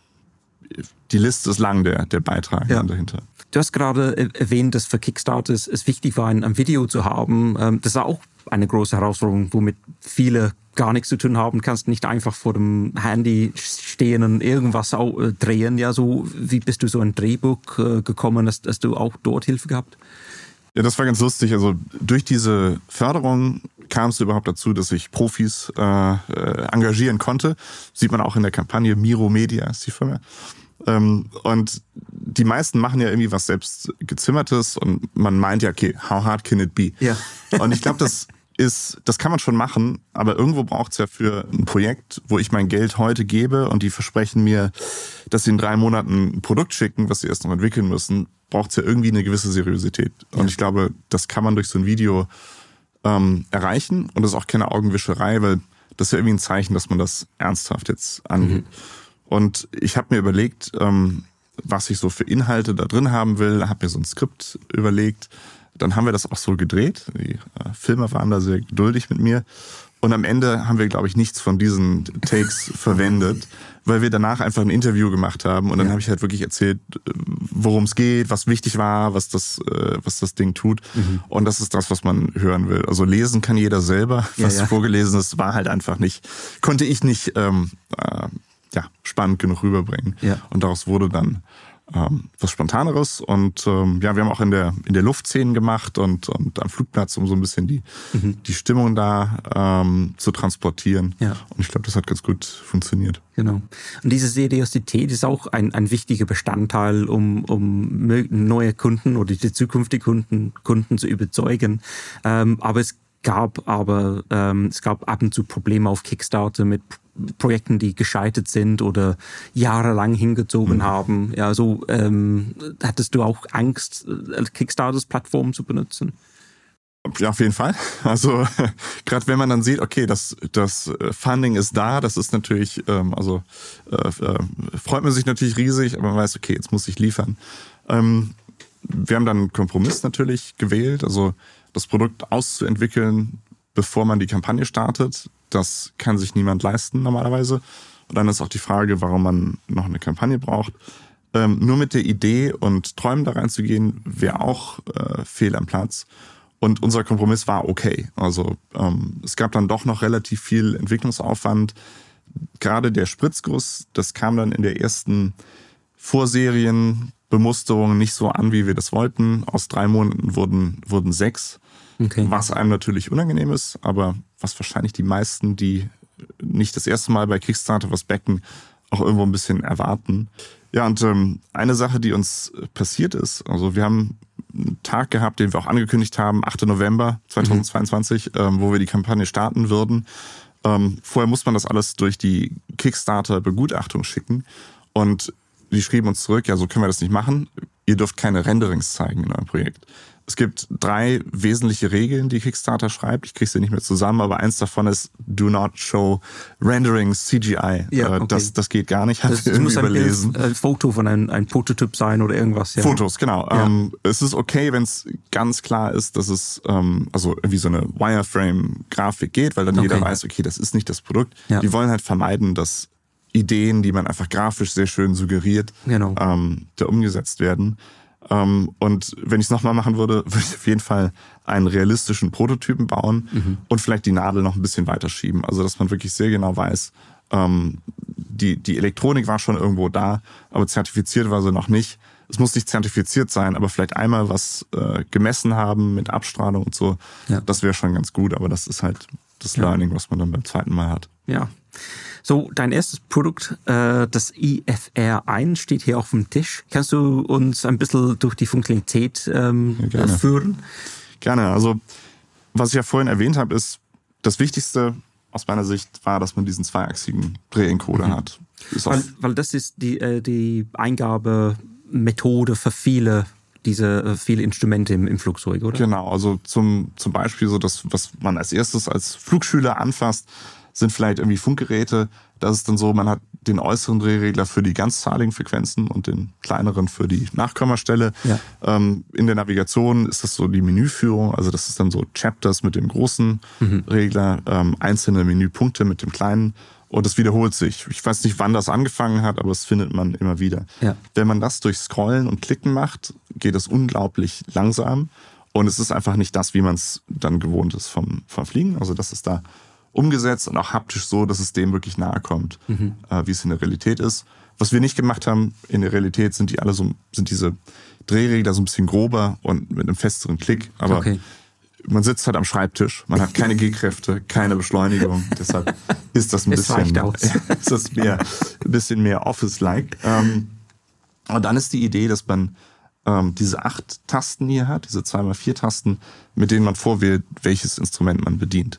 die Liste ist lang der, der Beiträge ja. dahinter. Du hast gerade erwähnt, dass für Kickstarter es wichtig war, ein Video zu haben. Das ist auch eine große Herausforderung, womit viele gar nichts zu tun haben. Du kannst nicht einfach vor dem Handy stehen und irgendwas drehen. Ja, so wie bist du so ein Drehbuch gekommen? Hast, hast du auch dort Hilfe gehabt? Ja, das war ganz lustig. Also durch diese Förderung kam es überhaupt dazu, dass ich Profis äh, engagieren konnte. Sieht man auch in der Kampagne. Miro Media ist die Firma. Ähm, und die meisten machen ja irgendwie was selbst gezimmertes und man meint ja, okay, how hard can it be? Ja. Und ich glaube, das ist, das kann man schon machen, aber irgendwo braucht es ja für ein Projekt, wo ich mein Geld heute gebe und die versprechen mir, dass sie in drei Monaten ein Produkt schicken, was sie erst noch entwickeln müssen, braucht es ja irgendwie eine gewisse Seriosität. Ja. Und ich glaube, das kann man durch so ein Video ähm, erreichen und das ist auch keine Augenwischerei, weil das ist ja irgendwie ein Zeichen, dass man das ernsthaft jetzt angeht. Mhm. Und ich habe mir überlegt, ähm, was ich so für Inhalte da drin haben will, habe mir so ein Skript überlegt. Dann haben wir das auch so gedreht. Die äh, Filmer waren da sehr geduldig mit mir. Und am Ende haben wir, glaube ich, nichts von diesen Takes verwendet, weil wir danach einfach ein Interview gemacht haben. Und dann ja. habe ich halt wirklich erzählt, worum es geht, was wichtig war, was das, äh, was das Ding tut. Mhm. Und das ist das, was man hören will. Also lesen kann jeder selber. Was ja, ja. vorgelesen ist, war halt einfach nicht, konnte ich nicht ähm, äh, ja, spannend genug rüberbringen. Ja. Und daraus wurde dann ähm, was Spontaneres. Und ähm, ja, wir haben auch in der in der Luft Szenen gemacht und, und am Flugplatz, um so ein bisschen die, mhm. die Stimmung da ähm, zu transportieren. Ja. Und ich glaube, das hat ganz gut funktioniert. Genau. Und diese Seriosität ist auch ein, ein wichtiger Bestandteil, um, um neue Kunden oder die zukünftigen Kunden, Kunden zu überzeugen. Ähm, aber es gab aber ähm, es gab ab und zu Probleme auf Kickstarter mit Projekten, die gescheitert sind oder jahrelang hingezogen mhm. haben. Ja, so ähm, hattest du auch Angst, Kickstarters Plattform zu benutzen? Ja, auf jeden Fall. Also gerade wenn man dann sieht, okay, das, das Funding ist da, das ist natürlich, ähm, also äh, äh, freut man sich natürlich riesig, aber man weiß, okay, jetzt muss ich liefern. Ähm, wir haben dann einen Kompromiss natürlich gewählt, also das Produkt auszuentwickeln, bevor man die Kampagne startet, das kann sich niemand leisten normalerweise. Und dann ist auch die Frage, warum man noch eine Kampagne braucht. Ähm, nur mit der Idee und Träumen da reinzugehen, wäre auch äh, fehl am Platz. Und unser Kompromiss war okay. Also ähm, es gab dann doch noch relativ viel Entwicklungsaufwand. Gerade der Spritzguss, das kam dann in der ersten Vorserienbemusterung nicht so an, wie wir das wollten. Aus drei Monaten wurden, wurden sechs. Okay. Was einem natürlich unangenehm ist, aber was wahrscheinlich die meisten, die nicht das erste Mal bei Kickstarter was backen, auch irgendwo ein bisschen erwarten. Ja, und ähm, eine Sache, die uns passiert ist, also wir haben einen Tag gehabt, den wir auch angekündigt haben, achter November zweitausendzweiundzwanzig, mhm. ähm, wo wir die Kampagne starten würden. Ähm, vorher muss man das alles durch die Kickstarter-Begutachtung schicken und die schrieben uns zurück, ja, so können wir das nicht machen. Ihr dürft keine Renderings zeigen in eurem Projekt. Es gibt drei wesentliche Regeln, die Kickstarter schreibt. Ich kriege sie nicht mehr zusammen, aber eins davon ist Do not show rendering C G I. Ja, okay. das, das geht gar nicht. Das, das muss ein, Bild, ein Foto von einem, einem Prototyp sein oder irgendwas. Ja. Fotos, genau. Ja. Ähm, es ist okay, wenn es ganz klar ist, dass es ähm, also irgendwie so eine Wireframe-Grafik geht, weil dann okay. jeder weiß, okay, das ist nicht das Produkt. Ja. Die wollen halt vermeiden, dass Ideen, die man einfach grafisch sehr schön suggeriert, genau. ähm, da umgesetzt werden. Um, und wenn ich es nochmal machen würde, würde ich auf jeden Fall einen realistischen Prototypen bauen mhm. und vielleicht die Nadel noch ein bisschen weiter schieben. Also, dass man wirklich sehr genau weiß, ähm, die, die Elektronik war schon irgendwo da, aber zertifiziert war sie noch nicht. Es muss nicht zertifiziert sein, aber vielleicht einmal was äh, gemessen haben mit Abstrahlung und so. Ja. Das wäre schon ganz gut, aber das ist halt das Learning, ja. was man dann beim zweiten Mal hat. Ja. So, dein erstes Produkt, äh, das I F R eins, steht hier auf dem Tisch. Kannst du uns ein bisschen durch die Funktionalität ähm, ja, gerne. führen? Gerne. Also, was ich ja vorhin erwähnt habe, ist, das Wichtigste aus meiner Sicht war, dass man diesen zweiachsigen Drehencoder mhm. hat. Weil, weil das ist die, äh, die Eingabemethode für viele diese äh, viele Instrumente im, im Flugzeug, oder? Genau, also zum, zum Beispiel so das, was man als erstes als Flugschüler anfasst, sind vielleicht irgendwie Funkgeräte. Das ist dann so, man hat den äußeren Drehregler für die ganzzahligen Frequenzen und den kleineren für die Nachkommastelle. Ja. Ähm, in der Navigation ist das so die Menüführung, also das ist dann so Chapters mit dem großen mhm. Regler, ähm, einzelne Menüpunkte mit dem kleinen und das wiederholt sich. Ich weiß nicht, wann das angefangen hat, aber das findet man immer wieder. Ja. Wenn man das durch Scrollen und Klicken macht, geht es unglaublich langsam und es ist einfach nicht das, wie man es dann gewohnt ist vom, vom Fliegen. Also das ist da umgesetzt und auch haptisch so, dass es dem wirklich nahe kommt, mhm. äh, wie es in der Realität ist. Was wir nicht gemacht haben in der Realität, sind die alle so, sind diese Drehregler so ein bisschen grober und mit einem festeren Klick. Aber okay. man sitzt halt am Schreibtisch, man hat keine G-Kräfte, keine Beschleunigung. Deshalb ist das ein es bisschen, aus. ist das mehr, ein bisschen mehr Office-like. Ähm, und dann ist die Idee, dass man ähm, diese acht Tasten hier hat, diese zwei mal vier Tasten, mit denen man vorwählt, welches Instrument man bedient.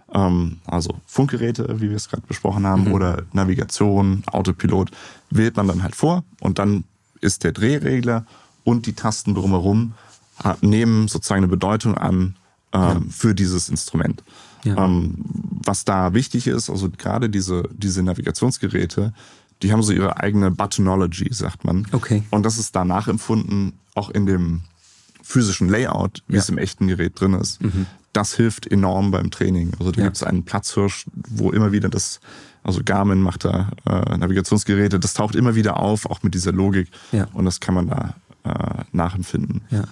Also Funkgeräte, wie wir es gerade besprochen haben, mhm. oder Navigation, Autopilot, wählt man dann halt vor und dann ist der Drehregler und die Tasten drumherum nehmen sozusagen eine Bedeutung an ähm, ja. für dieses Instrument. Ja. Ähm, was da wichtig ist, also gerade diese, diese Navigationsgeräte, die haben so ihre eigene Buttonology, sagt man. Okay. Und das ist da nachempfunden, auch in dem physischen Layout, wie ja. es im echten Gerät drin ist. Mhm. Das hilft enorm beim Training. Also da ja. gibt es einen Platzhirsch, wo immer wieder das, also Garmin macht da äh, Navigationsgeräte, das taucht immer wieder auf, auch mit dieser Logik. Ja. Und das kann man da äh, nachempfinden. Ja.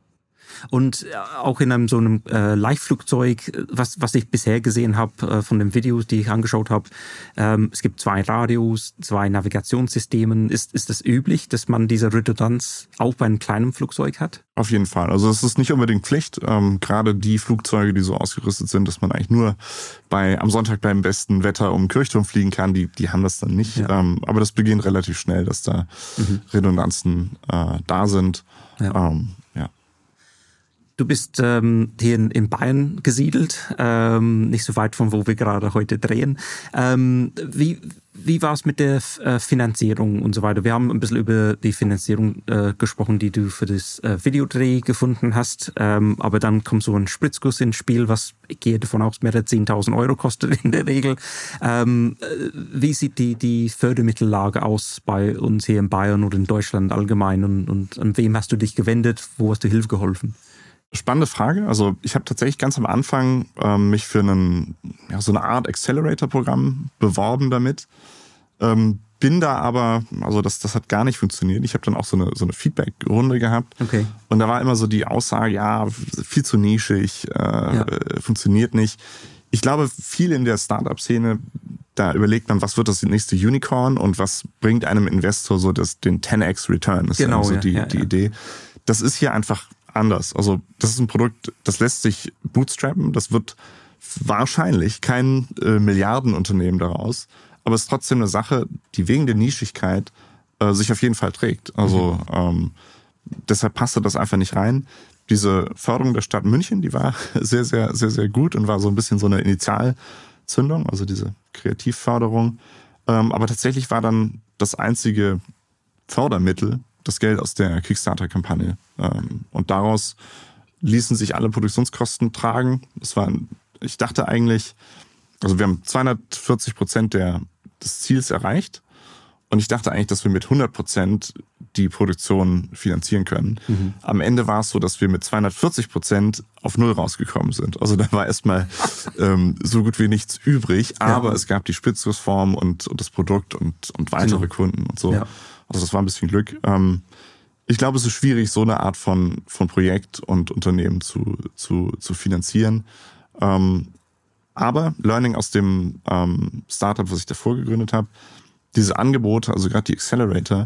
Und auch in einem so einem äh, Live-Flugzeug, was, was ich bisher gesehen habe äh, von den Videos, die ich angeschaut habe, ähm, es gibt zwei Radios, zwei Navigationssystemen. Ist, ist das üblich, dass man diese Redundanz auch bei einem kleinen Flugzeug hat? Auf jeden Fall. Also es ist nicht unbedingt Pflicht. Ähm, gerade die Flugzeuge, die so ausgerüstet sind, dass man eigentlich nur bei am Sonntag beim besten Wetter um den Kirchturm fliegen kann, die, die haben das dann nicht. Ja. Ähm, aber das beginnt relativ schnell, dass da mhm. Redundanzen äh, da sind. Ja. Ähm, ja. Du bist ähm, hier in, in Bayern gesiedelt, ähm, nicht so weit von wo wir gerade heute drehen. Ähm, wie wie war es mit der äh, Finanzierung und so weiter? Wir haben ein bisschen über die Finanzierung äh, gesprochen, die du für das äh, Videodreh gefunden hast. Ähm, aber dann kommt so ein Spritzguss ins Spiel, was ich gehe davon aus, mehrere zehntausend Euro kostet in der Regel. Ähm, wie sieht die, die Fördermittellage aus bei uns hier in Bayern oder in Deutschland allgemein? Und, und an wem hast du dich gewendet? Wo hast du Hilfe geholfen? Spannende Frage. Also ich habe tatsächlich ganz am Anfang ähm, mich für einen, ja, so eine Art Accelerator-Programm beworben damit. Ähm, bin da aber, also das, das hat gar nicht funktioniert. Ich habe dann auch so eine, so eine Feedback-Runde gehabt. Okay. Und da war immer so die Aussage, ja, viel zu nischig, äh, ja. funktioniert nicht. Ich glaube, viel in der Startup-Szene, da überlegt man, was wird das nächste Unicorn und was bringt einem Investor so das, den zehn x Return. Das genau, ist ja so ja, die, ja, die ja. Idee. Das ist hier einfach anders. Also das ist ein Produkt, das lässt sich bootstrappen. Das wird wahrscheinlich kein äh, Milliardenunternehmen daraus. Aber es ist trotzdem eine Sache, die wegen der Nischigkeit äh, sich auf jeden Fall trägt. Also mhm. ähm, deshalb passte das einfach nicht rein. Diese Förderung der Stadt München, die war sehr, sehr, sehr, sehr gut und war so ein bisschen so eine Initialzündung, also diese Kreativförderung. Ähm, aber tatsächlich war dann das einzige Fördermittel das Geld aus der Kickstarter-Kampagne. Ähm, und daraus ließen sich alle Produktionskosten tragen. Das war, ich dachte eigentlich, also wir haben zweihundertvierzig Prozent der, des Ziels erreicht. Und ich dachte eigentlich, dass wir mit hundert Prozent die Produktion finanzieren können. Mhm. Am Ende war es so, dass wir mit zweihundertvierzig Prozent auf Null rausgekommen sind. Also da war erstmal ähm, so gut wie nichts übrig. Aber ja. es gab die Spritzgussform und, und das Produkt und, und weitere genau. Kunden und so. Ja. Also das war ein bisschen Glück. Ähm, ich glaube, es ist schwierig, so eine Art von, von Projekt und Unternehmen zu, zu, zu finanzieren. Ähm, aber Learning aus dem ähm, Startup, was ich davor gegründet habe, diese Angebote, also gerade die Accelerator,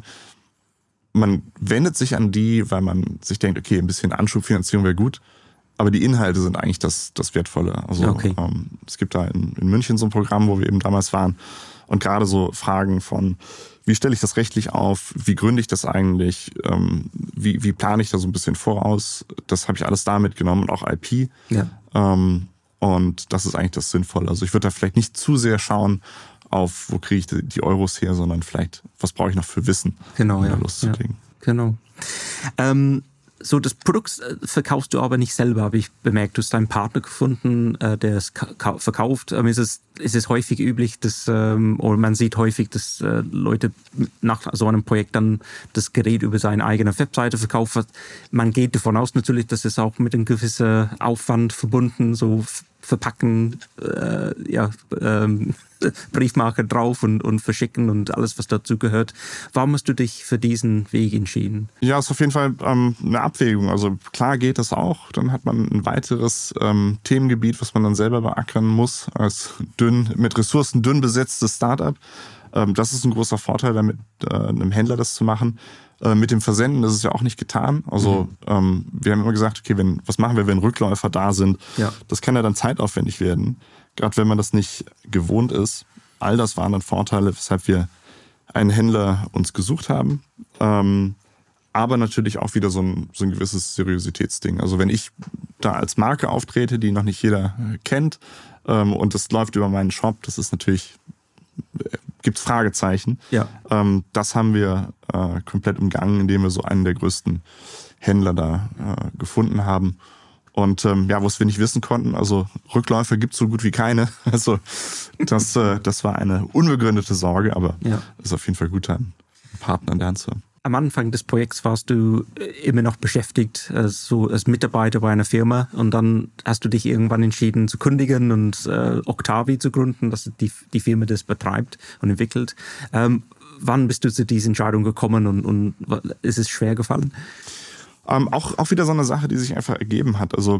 man wendet sich an die, weil man sich denkt, okay, ein bisschen Anschubfinanzierung wäre gut, aber die Inhalte sind eigentlich das, das Wertvolle. Also okay. ähm, es gibt da in, in München so ein Programm, wo wir eben damals waren und gerade so Fragen von, wie stelle ich das rechtlich auf, wie gründe ich das eigentlich, ähm, wie, wie plane ich da so ein bisschen voraus, das habe ich alles da mitgenommen und auch I P. Ja. Ähm, und das ist eigentlich das Sinnvolle. Also ich würde da vielleicht nicht zu sehr schauen, auf, wo kriege ich die Euros her, sondern vielleicht, was brauche ich noch für Wissen, genau, um ja. da loszulegen. Ja, genau. Ähm, so, das Produkt verkaufst du aber nicht selber, habe ich bemerkt. Du hast einen Partner gefunden, äh, der es ka- verkauft. Ähm, ist, es, ist es häufig üblich, dass, ähm, oder man sieht häufig, dass äh, Leute nach so einem Projekt dann das Gerät über seine eigene Webseite verkaufen. Man geht davon aus natürlich, dass es auch mit einem gewissen Aufwand verbunden, so verpacken, äh, ja, ähm, Briefmarke drauf und, und verschicken und alles, was dazu gehört. Warum hast du dich für diesen Weg entschieden? Ja, ist auf jeden Fall ähm, eine Abwägung. Also klar geht das auch. Dann hat man ein weiteres ähm, Themengebiet, was man dann selber beackern muss, als dünn, mit Ressourcen dünn besetztes Startup. Ähm, das ist ein großer Vorteil, damit äh, einem Händler das zu machen. Äh, mit dem Versenden ist es ja auch nicht getan. Also mhm. ähm, wir haben immer gesagt, okay, wenn, was machen wir, wenn Rückläufer da sind? Ja. Das kann ja dann zeitaufwendig werden. Gerade wenn man das nicht gewohnt ist. All das waren dann Vorteile, weshalb wir einen Händler uns gesucht haben. Ähm, aber natürlich auch wieder so ein, so ein gewisses Seriositätsding. Also wenn ich da als Marke auftrete, die noch nicht jeder kennt, ähm, und das läuft über meinen Shop, das ist natürlich, äh, gibt Fragezeichen. Ja. Ähm, das haben wir äh, komplett umgangen, indem wir so einen der größten Händler da äh, gefunden haben. Und ähm, ja, was wir nicht wissen konnten, also Rückläufe gibt es so gut wie keine. Also das, äh, das war eine unbegründete Sorge, aber es ja. ist auf jeden Fall gut, einen Partner an der Hand zu haben. Am Anfang des Projekts warst du immer noch beschäftigt, als, so als Mitarbeiter bei einer Firma, und dann hast du dich irgendwann entschieden zu kündigen und äh, Octavi zu gründen, dass die, die Firma das betreibt und entwickelt. Ähm, wann bist du zu dieser Entscheidung gekommen und, und ist es schwer gefallen? Ähm, auch, auch wieder so eine Sache, die sich einfach ergeben hat. Also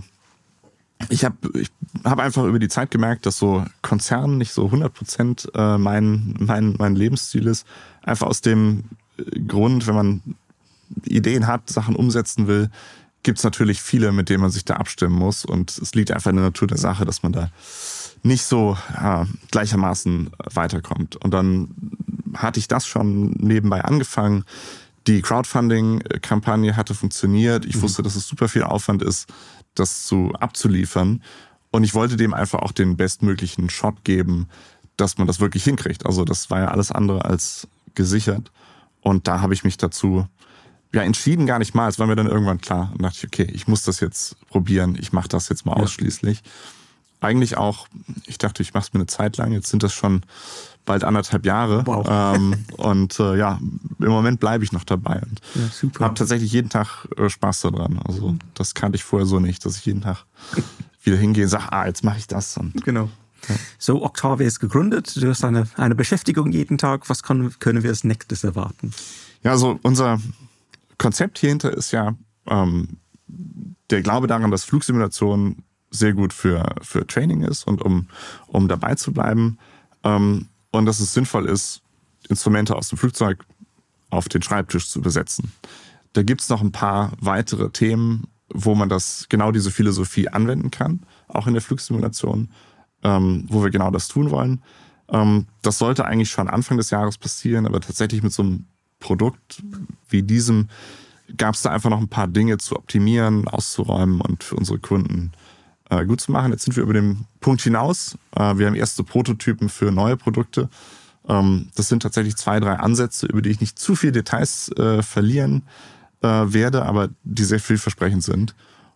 ich habe ich hab einfach über die Zeit gemerkt, dass so Konzern nicht so hundert Prozent äh, mein, mein, mein Lebensstil ist. Einfach aus dem Grund, wenn man Ideen hat, Sachen umsetzen will, gibt es natürlich viele, mit denen man sich da abstimmen muss. Und es liegt einfach in der Natur der Sache, dass man da nicht so ja, gleichermaßen weiterkommt. Und dann hatte ich das schon nebenbei angefangen. Die Crowdfunding-Kampagne hatte funktioniert. Ich mhm. wusste, dass es super viel Aufwand ist, das zu abzuliefern. Und ich wollte dem einfach auch den bestmöglichen Shot geben, dass man das wirklich hinkriegt. Also das war ja alles andere als gesichert. Und da habe ich mich dazu ja entschieden, gar nicht mal. Es war mir dann irgendwann klar. Und dachte ich, okay, ich muss das jetzt probieren. Ich mache das jetzt mal ja. ausschließlich. Eigentlich auch, ich dachte, ich mache es mir eine Zeit lang. Jetzt sind das schon bald anderthalb Jahre. Wow. Ähm, und äh, ja, im Moment bleibe ich noch dabei. Und ja, habe tatsächlich jeden Tag äh, Spaß daran. Also das kannte ich vorher so nicht, dass ich jeden Tag wieder hingehe und sage, ah, jetzt mache ich das. Und, genau. Ja. So, Octavi ist gegründet. Du hast eine, eine Beschäftigung jeden Tag. Was kann, können wir als nächstes erwarten? Ja, also unser Konzept hierhinter ist ja ähm, der Glaube daran, dass Flugsimulation sehr gut für, für Training ist und um, um dabei zu bleiben. Ähm, und dass es sinnvoll ist, Instrumente aus dem Flugzeug auf den Schreibtisch zu übersetzen. Da gibt es noch ein paar weitere Themen, wo man das genau diese Philosophie anwenden kann, auch in der Flugsimulation, ähm, wo wir genau das tun wollen. Ähm, das sollte eigentlich schon Anfang des Jahres passieren, aber tatsächlich mit so einem Produkt wie diesem gab es da einfach noch ein paar Dinge zu optimieren, auszuräumen und für unsere Kunden äh, gut zu machen. Jetzt sind wir über den Punkt hinaus. Äh, wir haben erste Prototypen für neue Produkte. Ähm, das sind tatsächlich zwei, drei Ansätze, über die ich nicht zu viel Details äh, verlieren äh, werde, aber die sehr vielversprechend sind.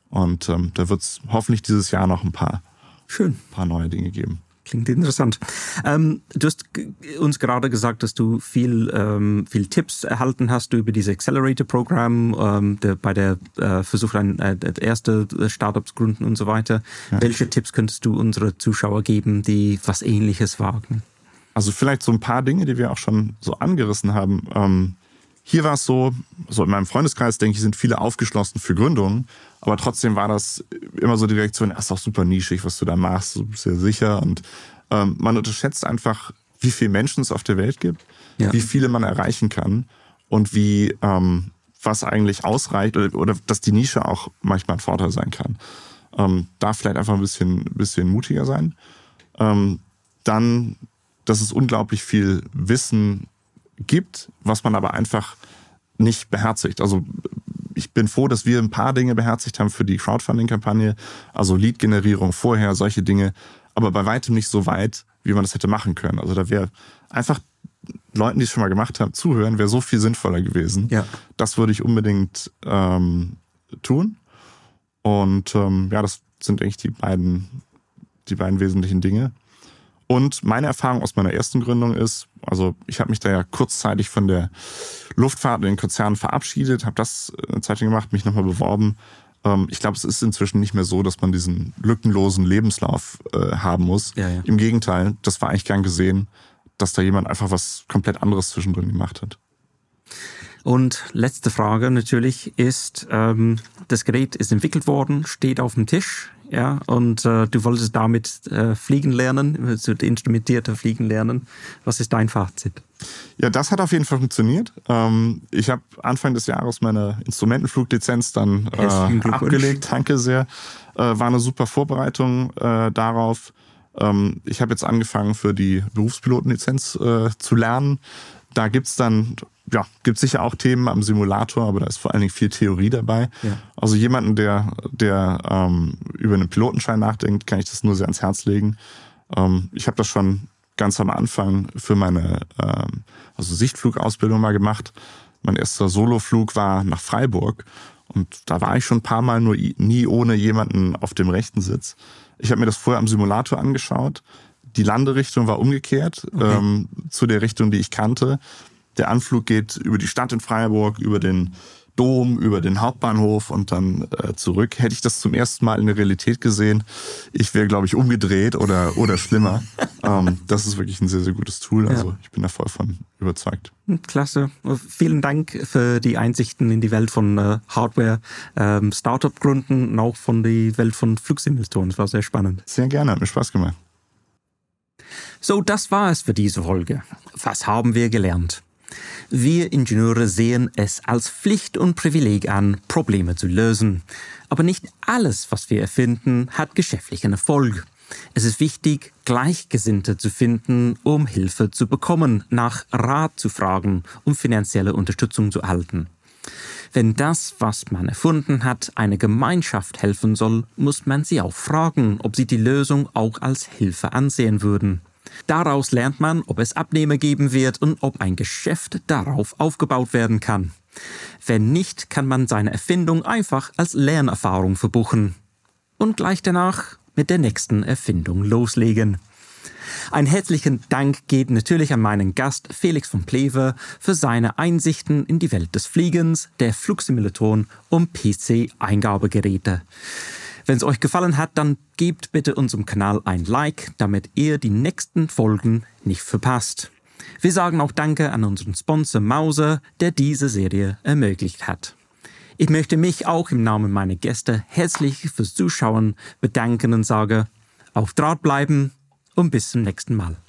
Und ähm, da wird es hoffentlich dieses Jahr noch ein paar, Schön. paar neue Dinge geben. Klingt interessant. Ähm, du hast uns gerade gesagt, dass du viel, ähm, viel Tipps erhalten hast über dieses Accelerator-Programm, ähm, der, bei der äh, Versuch, ein äh, erste Startups gründen und so weiter. Ja. Welche Tipps könntest du unsere Zuschauer geben, die was Ähnliches wagen? Also vielleicht so ein paar Dinge, die wir auch schon so angerissen haben. Ähm, hier war es so, so in meinem Freundeskreis, denke ich, sind viele aufgeschlossen für Gründungen. Aber trotzdem war das immer so die Reaktion, das ist doch super nischig, was du da machst, du bist ja sicher. Und ähm, man unterschätzt einfach, wie viele Menschen es auf der Welt gibt, ja. wie viele man erreichen kann und wie ähm, was eigentlich ausreicht oder, oder dass die Nische auch manchmal ein Vorteil sein kann. Ähm, da vielleicht einfach ein bisschen, bisschen mutiger sein. Ähm, dann, dass es unglaublich viel Wissen gibt, was man aber einfach nicht beherzigt. Also ich bin froh, dass wir ein paar Dinge beherzigt haben für die Crowdfunding-Kampagne, also Lead-Generierung vorher, solche Dinge, aber bei weitem nicht so weit, wie man das hätte machen können. Also da wäre einfach Leuten, die es schon mal gemacht haben, zuhören, wäre so viel sinnvoller gewesen. Ja. Das würde ich unbedingt ähm, tun. Und ähm, ja, das sind eigentlich die beiden, die beiden wesentlichen Dinge. Und meine Erfahrung aus meiner ersten Gründung ist, also ich habe mich da ja kurzzeitig von der Luftfahrt in den Konzernen verabschiedet, habe das eine Zeit lang gemacht, mich nochmal beworben. Ich glaube, es ist inzwischen nicht mehr so, dass man diesen lückenlosen Lebenslauf äh, haben muss. Ja, ja. Im Gegenteil, das war eigentlich gern gesehen, dass da jemand einfach was komplett anderes zwischendrin gemacht hat. Und letzte Frage natürlich ist, ähm, das Gerät ist entwickelt worden, steht auf dem Tisch, ja, und äh, du wolltest damit äh, fliegen lernen, also instrumentierter fliegen lernen. Was ist dein Fazit? Ja, das hat auf jeden Fall funktioniert. Ähm, ich habe Anfang des Jahres meine Instrumentenfluglizenz dann äh, abgelegt. Danke sehr. Äh, war eine super Vorbereitung äh, darauf. Ähm, ich habe jetzt angefangen, für die Berufspilotenlizenz äh, zu lernen. Da gibt's dann, ja, gibt sicher auch Themen am Simulator, aber da ist vor allen Dingen viel Theorie dabei. Ja. Also jemanden, der, der ähm, über einen Pilotenschein nachdenkt, kann ich das nur sehr ans Herz legen. Ähm, ich habe das schon ganz am Anfang für meine ähm, also Sichtflugausbildung mal gemacht. Mein erster Soloflug war nach Freiburg und da war ich schon ein paar Mal, nur nie ohne jemanden auf dem rechten Sitz. Ich habe mir das vorher am Simulator angeschaut. Die Landerichtung war umgekehrt, okay. ähm, zu der Richtung, die ich kannte. Der Anflug geht über die Stadt in Freiburg, über den Dom, über den Hauptbahnhof und dann äh, zurück. Hätte ich das zum ersten Mal in der Realität gesehen, ich wäre, glaube ich, umgedreht oder, oder schlimmer. ähm, das ist wirklich ein sehr, sehr gutes Tool. Also ja. Ich bin da voll von überzeugt. Klasse. Vielen Dank für die Einsichten in die Welt von äh, Hardware, ähm, Startup-Gründen und auch von die Welt von Flugsimulatoren. Das war sehr spannend. Sehr gerne, hat mir Spaß gemacht. So, das war es für diese Folge. Was haben wir gelernt? Wir Ingenieure sehen es als Pflicht und Privileg an, Probleme zu lösen. Aber nicht alles, was wir erfinden, hat geschäftlichen Erfolg. Es ist wichtig, Gleichgesinnte zu finden, um Hilfe zu bekommen, nach Rat zu fragen, um finanzielle Unterstützung zu erhalten. Wenn das, was man erfunden hat, eine Gemeinschaft helfen soll, muss man sie auch fragen, ob sie die Lösung auch als Hilfe ansehen würden. Daraus lernt man, ob es Abnehmer geben wird und ob ein Geschäft darauf aufgebaut werden kann. Wenn nicht, kann man seine Erfindung einfach als Lernerfahrung verbuchen. Und gleich danach mit der nächsten Erfindung loslegen. Ein herzlichen Dank geht natürlich an meinen Gast Felix von Plewe für seine Einsichten in die Welt des Fliegens, der Flugsimulatoren und P C-Eingabegeräte. Wenn es euch gefallen hat, dann gebt bitte unserem Kanal ein Like, damit ihr die nächsten Folgen nicht verpasst. Wir sagen auch Danke an unseren Sponsor Mauser, der diese Serie ermöglicht hat. Ich möchte mich auch im Namen meiner Gäste herzlich fürs Zuschauen bedanken und sage, auf Draht bleiben und bis zum nächsten Mal.